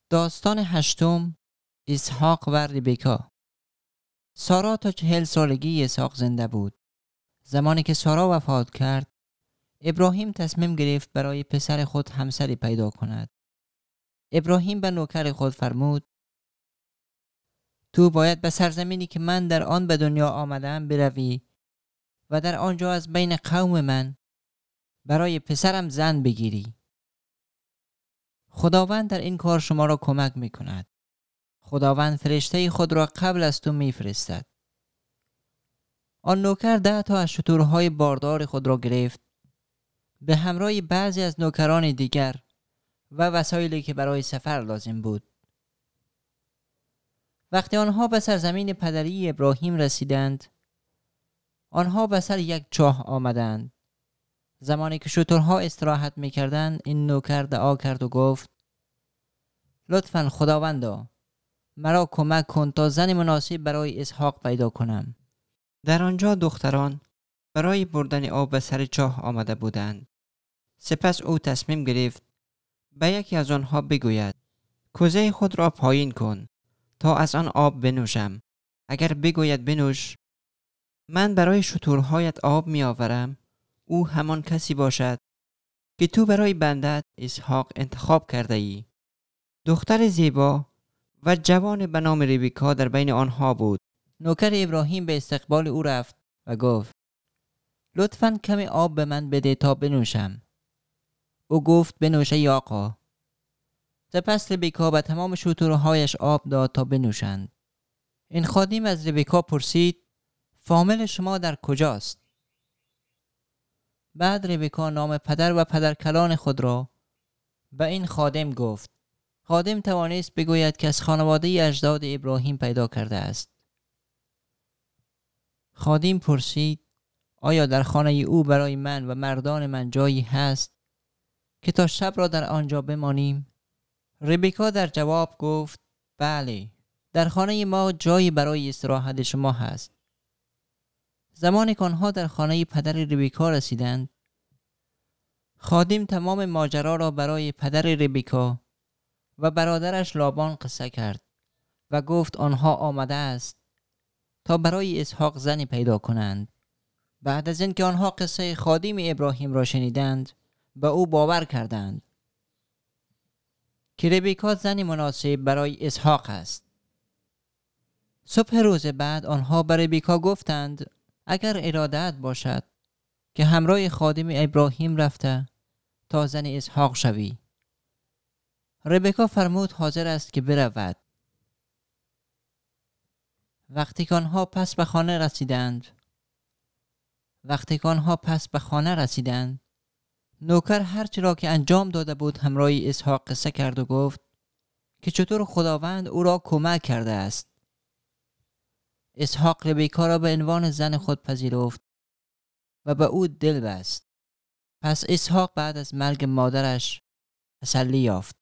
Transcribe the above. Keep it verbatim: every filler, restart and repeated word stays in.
داستان هشتم، اسحاق و ربکا. سارا تا چهل سالگی اسحاق زنده بود. زمانی که سارا وفات کرد، ابراهیم تصمیم گرفت برای پسر خود همسری پیدا کند. ابراهیم به نوکر خود فرمود: تو باید به سرزمینی که من در آن به دنیا آمدم بروی و در آنجا از بین قوم من برای پسرم زن بگیری. خداوند در این کار شما را کمک می کند. خداوند فرشته خود را قبل از تو می فرستد. آن نوکر ده تا از شترهای باردار خود را گرفت، به همراه بعضی از نوکران دیگر و وسایلی که برای سفر لازم بود. وقتی آنها به سرزمین پدری ابراهیم رسیدند، آنها به سر یک چاه آمدند. زمانی که شترها استراحت می‌کردند، این نوکر دعا کرد و گفت: لطفاً خداوندا، مرا کمک کن تا زن مناسب برای اسحاق پیدا کنم. در آنجا دختران برای بردن آب به سر چاه آمده بودند. سپس او تصمیم گرفت به یکی از آنها بگوید: کوزه خود را پایین کن تا از آن آب بنوشم. اگر بگوید بنوش، من برای شترهایت آب می آورم، او همان کسی باشد که تو برای بندت اسحاق انتخاب کرده ای. دختر زیبا و جوان به نام ربکا در بین آنها بود. نوکر ابراهیم به استقبال او رفت و گفت: لطفاً کمی آب به من بده تا بنوشم. او گفت: بنوش ای آقا. سپس ربکا به تمام شترهایش آب داد تا بنوشند. این خادم از ربکا پرسید: فامیل شما در کجاست؟ بعد ربکا نام پدر و پدرکلان خود را به این خادم گفت. خادم توانست بگوید که از خانواده اجداد ابراهیم پیدا کرده است. خادم پرسید: آیا در خانه او برای من و مردان من جایی هست که تا شب را در آنجا بمانیم؟ ربکا در جواب گفت: بله، در خانه ما جایی برای استراحت شما هست. زمانی که آنها در خانه پدر ربکا رسیدند، خادم تمام ماجرا را برای پدر ربکا و برادرش لابان قصه کرد و گفت آنها آمده است تا برای اسحاق زنی پیدا کنند. بعد از اینکه آنها قصه خادم ابراهیم را شنیدند، به او باور کردند که ربکا زنی مناسب برای اسحاق است. صبح روز بعد آنها به ربکا گفتند: اگر ارادت باشد که همراه خادم ابراهیم رفته تا زن اسحاق شوی. ربکا فرمود حاضر است که برود. وقتی که آنها پس به خانه رسیدند وقتی که آنها پس به خانه رسیدند نوکر هرچی را که انجام داده بود همراه اسحاق قصه کرد و گفت که چطور خداوند او را کمک کرده است. اسحاق ربکا را به عنوان زن خود پذیرفت و به او دل بست. پس اسحاق بعد از مرگ مادرش تسلی یافت.